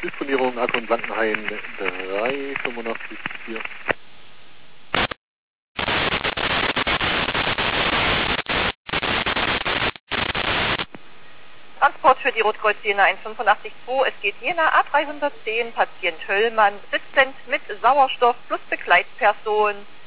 Disponierung Akku und Blankenhain 385-4. Transport für die Rotkreuz Jena 185-2. Es geht Jena A310, Patient Höllmann, sitzend mit Sauerstoff plus Begleitperson